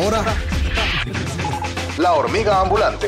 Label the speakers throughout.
Speaker 1: ahora, La Hormiga Ambulante.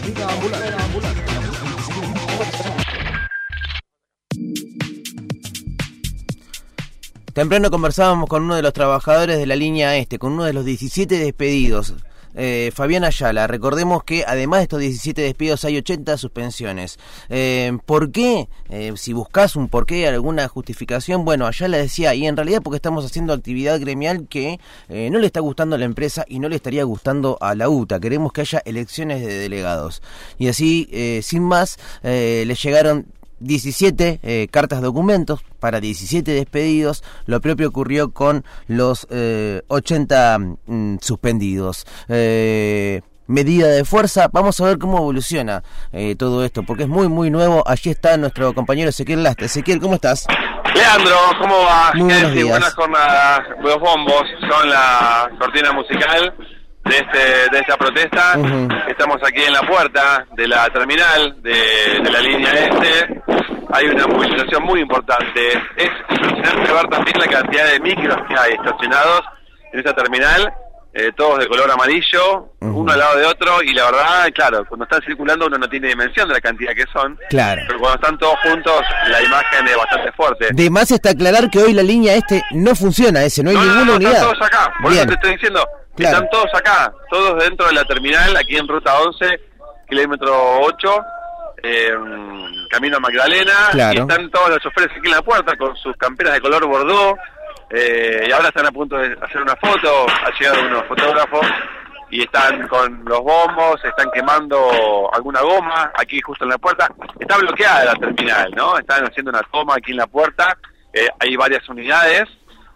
Speaker 2: Temprano conversábamos con uno de los trabajadores de la línea este, con uno de los 17 despedidos, Fabián Ayala. Recordemos que además de estos 17 despidos hay 80 suspensiones. ¿Por qué? Si buscas un porqué, alguna justificación, bueno, Ayala decía, y en realidad porque estamos haciendo actividad gremial que no le está gustando a la empresa y no le estaría gustando a la UTA. Queremos que haya elecciones de delegados. Y así, sin más, le llegaron 17 cartas documentos para 17 despedidos. Lo propio ocurrió con los 80 suspendidos. Medida de fuerza. Vamos a ver cómo evoluciona todo esto, porque es muy muy nuevo. Allí está nuestro compañero Ezequiel Lastra. Ezequiel, ¿cómo estás?
Speaker 3: Leandro, ¿cómo va?
Speaker 2: Muy buenos días.
Speaker 3: Buenas jornadas. Los bombos son la cortina musical de esta protesta. Estamos aquí en la puerta de la terminal de la línea este. Hay una movilización muy importante. Es impresionante ver también la cantidad de micros que hay estacionados en esta terminal, todos de color amarillo, uno al lado de otro, y la verdad, claro, cuando están circulando uno no tiene dimensión de la cantidad que son,
Speaker 2: claro,
Speaker 3: pero cuando están todos juntos la imagen es bastante fuerte.
Speaker 2: De más está aclarar que hoy la línea este no funciona, no hay ninguna unidad.
Speaker 3: Están todos acá, por
Speaker 2: Bien.
Speaker 3: eso te estoy diciendo,
Speaker 2: claro,
Speaker 3: están todos acá, todos dentro de la terminal, aquí en ruta 11, kilómetro 8, camino a Magdalena,
Speaker 2: claro,
Speaker 3: y están todos los choferes aquí en la puerta con sus camperas de color bordó, y ahora están a punto de hacer una foto, ha llegado unos fotógrafos y están con los bombos, están quemando alguna goma aquí justo en la puerta. Está bloqueada la terminal, ¿no? Están haciendo una toma aquí en la puerta, hay varias unidades,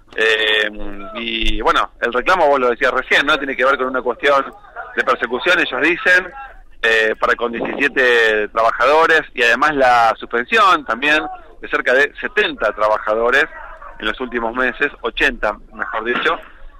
Speaker 3: y bueno, el reclamo, vos lo decías recién, ¿no? Tiene que ver con una cuestión de persecución, ellos dicen, para con 17 trabajadores, y además la suspensión también de cerca de 70 trabajadores en los últimos meses, 80 mejor dicho,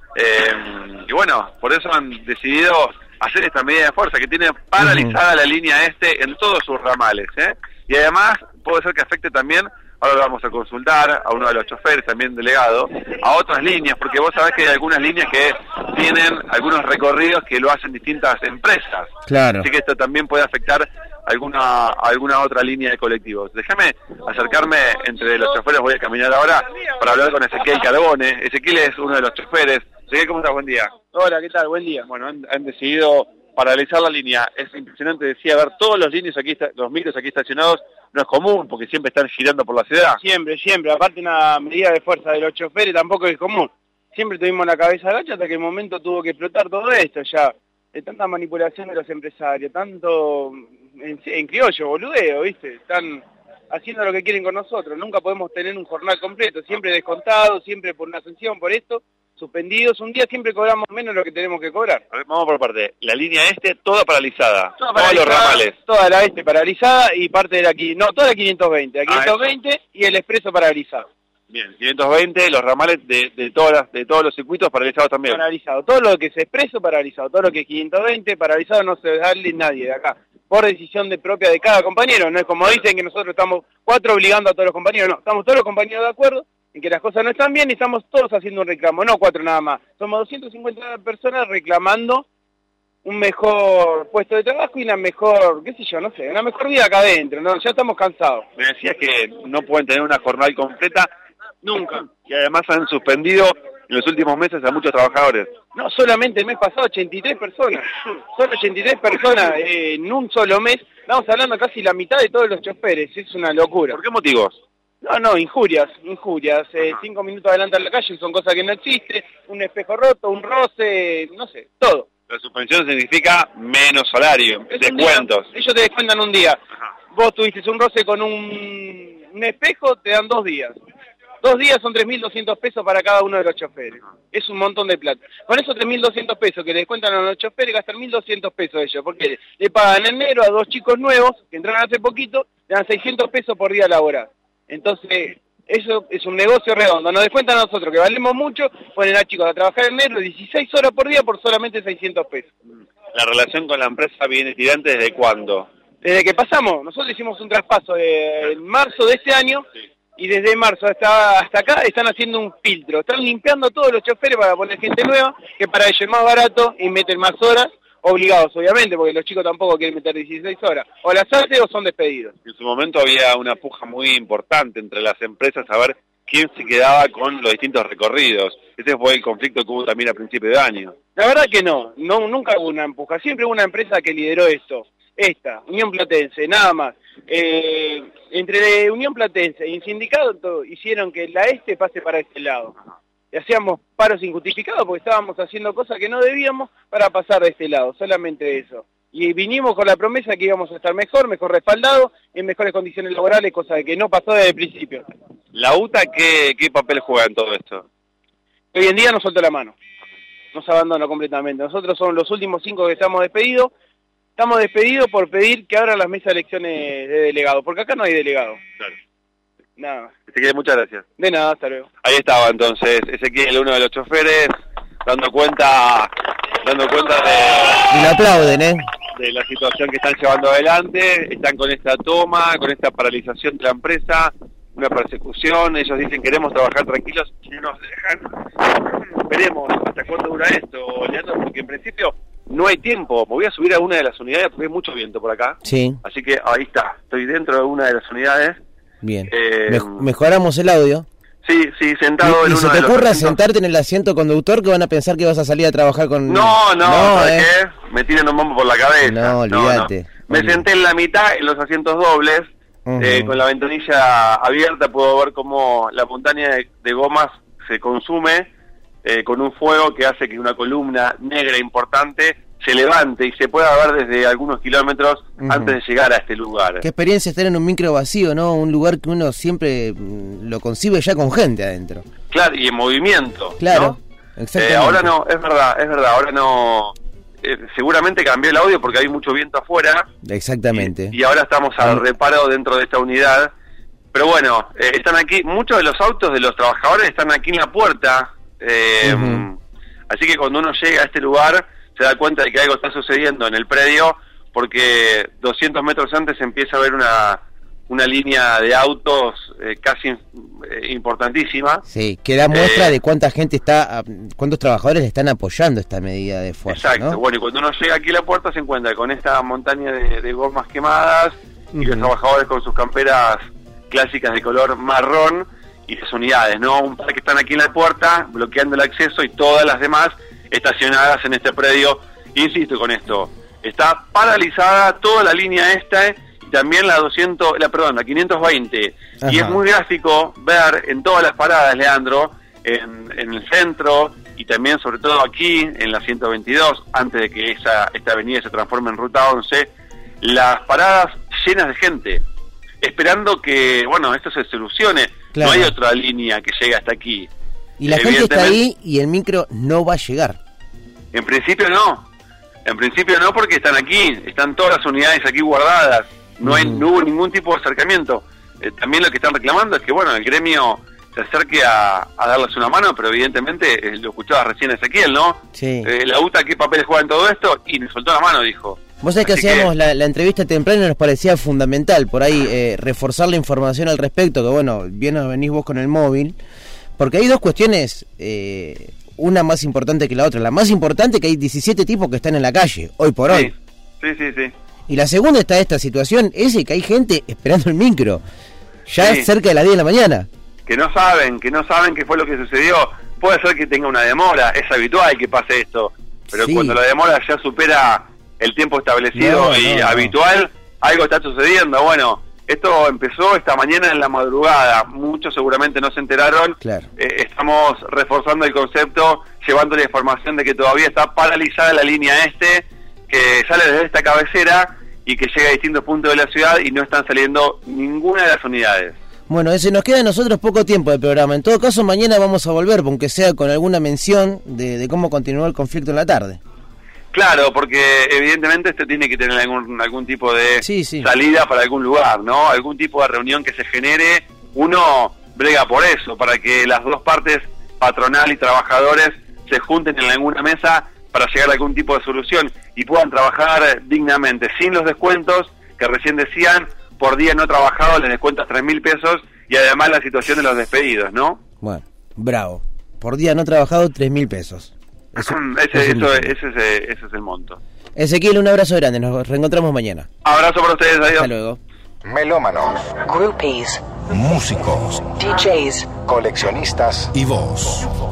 Speaker 3: y bueno, por eso han decidido hacer esta medida de fuerza que tiene paralizada la línea este en todos sus ramales, y además puede ser que afecte también, ahora lo vamos a consultar a uno de los choferes también delegado, a otras líneas, porque vos sabés que hay algunas líneas que tienen algunos recorridos que lo hacen distintas empresas,
Speaker 2: claro,
Speaker 3: así que esto también puede afectar alguna otra línea de colectivos. Déjame acercarme entre los choferes, voy a caminar ahora para hablar con Ezequiel Carbone. Ezequiel es uno de los choferes. Ezequiel, ¿cómo estás? Buen día.
Speaker 4: Hola, ¿qué tal? Buen día.
Speaker 3: Bueno, han decidido paralizar la línea. Es impresionante, decía, ver todos los líneas aquí, los micros aquí estacionados, no es común porque siempre están girando por la ciudad.
Speaker 4: Siempre, aparte una medida de fuerza de los choferes tampoco es común. Siempre tuvimos la cabeza gacha hasta que el momento tuvo que explotar todo esto ya. De tanta manipulación de los empresarios, tanto en criollo, boludeo, ¿viste? Están haciendo lo que quieren con nosotros. Nunca podemos tener un jornal completo, siempre descontado, siempre por una sanción, por esto, suspendidos. Un día siempre cobramos menos de lo que tenemos que cobrar.
Speaker 3: A ver, vamos por parte. La línea este, toda paralizada.
Speaker 4: Todos
Speaker 3: los ramales.
Speaker 4: Toda la este paralizada y parte de la toda la 520. La 520 y el expreso paralizado.
Speaker 3: Bien, 520, los ramales de todos los circuitos paralizados también.
Speaker 4: Paralizado, todo lo que es expreso paralizado, todo lo que es 520 paralizado, no se da nadie de acá, por decisión propia de cada compañero, no es como dicen que nosotros estamos 4 obligando a todos los compañeros, no, estamos todos los compañeros de acuerdo en que las cosas no están bien y estamos todos haciendo un reclamo, no 4 nada más, somos 250 personas reclamando un mejor puesto de trabajo y una mejor, qué sé yo, no sé, una mejor vida acá adentro, ¿no? Ya estamos cansados.
Speaker 3: Me decías que no pueden tener una jornada completa.
Speaker 4: Nunca.
Speaker 3: Y además han suspendido en los últimos meses a muchos trabajadores.
Speaker 4: No, solamente el mes pasado 83 personas. Solo 83 personas en un solo mes. Estamos hablando casi la mitad de todos los choferes. Es una locura.
Speaker 3: ¿Por qué motivos?
Speaker 4: No, injurias. 5 minutos adelante en la calle son cosas que no existen. Un espejo roto, un roce, no sé, todo.
Speaker 3: La suspensión significa menos salario, descuentos.
Speaker 4: Ellos te descuentan un día.
Speaker 3: Ajá.
Speaker 4: Vos tuviste un roce con un espejo, te dan 2 días. 2 días son 3.200 pesos para cada uno de los choferes. Es un montón de plata. Con esos 3.200 pesos que le descuentan a los choferes, gastan 1.200 pesos ellos. Porque le pagan en enero a 2 chicos nuevos, que entraron hace poquito, le dan 600 pesos por día laboral. Entonces, eso es un negocio redondo. Nos descuentan a nosotros, que valemos mucho, ponen a chicos a trabajar en enero 16 horas por día por solamente 600 pesos.
Speaker 3: ¿La relación con la empresa viene tirante desde cuándo?
Speaker 4: Desde que pasamos, nosotros hicimos un traspaso en marzo de este año, y desde marzo hasta acá están haciendo un filtro, están limpiando todos los choferes para poner gente nueva, que para ellos es más barato y meten más horas, obligados obviamente, porque los chicos tampoco quieren meter 16 horas, o las hacen o son despedidos.
Speaker 3: En su momento había una puja muy importante entre las empresas a ver quién se quedaba con los distintos recorridos. Ese fue el conflicto que hubo también a principio de año.
Speaker 4: La verdad que nunca hubo una empuja, siempre hubo una empresa que lideró esto, esta, Unión Platense, nada más. Entre Unión Platense y el sindicato hicieron que la pase para este lado. Y hacíamos paros injustificados porque estábamos haciendo cosas que no debíamos para pasar de este lado, solamente eso. Y vinimos con la promesa que íbamos a estar mejor respaldados, en mejores condiciones laborales, cosa que no pasó desde el principio.
Speaker 3: ¿La UTA qué papel juega en todo esto?
Speaker 4: Hoy en día nos soltó la mano, nos abandonó completamente. Nosotros somos los últimos 5 que estamos despedidos. Estamos despedidos por pedir que abran las mesas de elecciones de delegados, porque acá no hay delegados.
Speaker 3: Claro.
Speaker 4: Nada más.
Speaker 3: Ezequiel, muchas gracias.
Speaker 4: De nada, hasta luego.
Speaker 3: Ahí estaba entonces Ezequiel, uno de los choferes, dando cuenta
Speaker 2: Y lo aplauden,
Speaker 3: de la situación que están llevando adelante. Están con esta toma, con esta paralización de la empresa, una persecución. Ellos dicen queremos trabajar tranquilos y no nos dejan. Veremos hasta cuándo dura esto, Leandro, porque en principio no hay tiempo. Me voy a subir a una de las unidades porque hay mucho viento por acá.
Speaker 2: Sí.
Speaker 3: Así que ahí está, estoy dentro de una de las unidades.
Speaker 2: Bien. Mejoramos el audio.
Speaker 3: Sí, sentado en
Speaker 2: uno de los... ¿Y se te ocurra sentarte en el asiento conductor que van a pensar que vas a salir a trabajar con...?
Speaker 3: No, ¿sabes qué? Me tiran un bombo por la cabeza.
Speaker 2: No, olvídate.
Speaker 3: No. Me senté en la mitad, en los asientos dobles, con la ventanilla abierta, puedo ver cómo la montaña de gomas se consume con un fuego que hace que una columna negra importante se levante y se pueda ver desde algunos kilómetros antes de llegar a este lugar.
Speaker 2: Qué experiencia estar en un micro vacío, ¿no? Un lugar que uno siempre lo concibe ya con gente adentro.
Speaker 3: Claro, y en movimiento.
Speaker 2: Claro,
Speaker 3: ¿no?
Speaker 2: Exactamente.
Speaker 3: Ahora no, es verdad, ahora no... seguramente cambió el audio porque hay mucho viento afuera.
Speaker 2: Exactamente.
Speaker 3: Y ahora estamos al reparo dentro de esta unidad. Pero bueno, están aquí, muchos de los autos de los trabajadores están aquí en la puerta. Así que cuando uno llega a este lugar se da cuenta de que algo está sucediendo en el predio, porque 200 metros antes empieza a haber una línea de autos casi importantísima.
Speaker 2: Sí, que da muestra de cuánta gente cuántos trabajadores están apoyando esta medida de fuerza.
Speaker 3: Exacto,
Speaker 2: ¿no?
Speaker 3: bueno, y cuando uno llega aquí a la puerta se encuentra con esta montaña de gomas quemadas y los trabajadores con sus camperas clásicas de color marrón y las unidades, ¿no? Un par que están aquí en la puerta bloqueando el acceso y todas las demás estacionadas en este predio. Insisto con esto, está paralizada toda la línea y también la 520. Ajá. Y es muy gráfico ver en todas las paradas, Leandro, en el centro y también sobre todo aquí en la 122, antes de que esta avenida se transforme en ruta 11, las paradas llenas de gente, esperando que, bueno, esto se solucione. Claro. No hay otra línea que llegue hasta aquí.
Speaker 2: Y la gente está ahí y el micro no va a llegar.
Speaker 3: En principio no porque están aquí, están todas las unidades aquí guardadas, no hubo ningún tipo de acercamiento. También lo que están reclamando es que, bueno, el gremio se acerque a darles una mano, pero evidentemente, lo escuchaba recién Ezequiel, ¿no?
Speaker 2: Sí.
Speaker 3: La UTA, ¿qué papel juega en todo esto? Y me soltó la mano, dijo.
Speaker 2: Vos sabés que hacíamos la entrevista temprana y nos parecía fundamental por ahí reforzar la información al respecto, que bueno, bien nos venís vos con el móvil, porque hay dos cuestiones, una más importante que la otra. La más importante es que hay 17 tipos que están en la calle, hoy por hoy.
Speaker 3: Sí.
Speaker 2: Y la segunda está esta situación, que hay gente esperando el micro, ya cerca de las 10 de la mañana.
Speaker 3: Que no saben qué fue lo que sucedió. Puede ser que tenga una demora, es habitual que pase esto, pero cuando la demora ya supera el tiempo establecido habitual, algo está sucediendo. Bueno, esto empezó esta mañana en la madrugada, muchos seguramente no se enteraron.
Speaker 2: Claro.
Speaker 3: Estamos reforzando el concepto, llevando la información de que todavía está paralizada la línea que sale desde esta cabecera y que llega a distintos puntos de la ciudad y no están saliendo ninguna de las unidades.
Speaker 2: Bueno, nos queda a nosotros poco tiempo de programa. En todo caso, mañana vamos a volver, aunque sea con alguna mención de cómo continuó el conflicto en la tarde.
Speaker 3: Claro, porque evidentemente esto tiene que tener algún tipo de salida para algún lugar, ¿no? Algún tipo de reunión que se genere. Uno brega por eso, para que las dos partes, patronal y trabajadores, se junten en alguna mesa para llegar a algún tipo de solución y puedan trabajar dignamente, sin los descuentos que recién decían. Por día no trabajado les descuentas 3.000 pesos y además la situación de los despedidos, ¿no?
Speaker 2: Bueno, bravo. Por día no trabajado, 3.000 pesos.
Speaker 3: Ese es el monto.
Speaker 2: Ezequiel, un abrazo grande, nos reencontramos mañana.
Speaker 3: Abrazo para ustedes, adiós.
Speaker 2: Hasta luego.
Speaker 1: Melómanos,
Speaker 5: Groupies,
Speaker 6: Músicos
Speaker 5: DJs,
Speaker 1: coleccionistas
Speaker 6: y vos.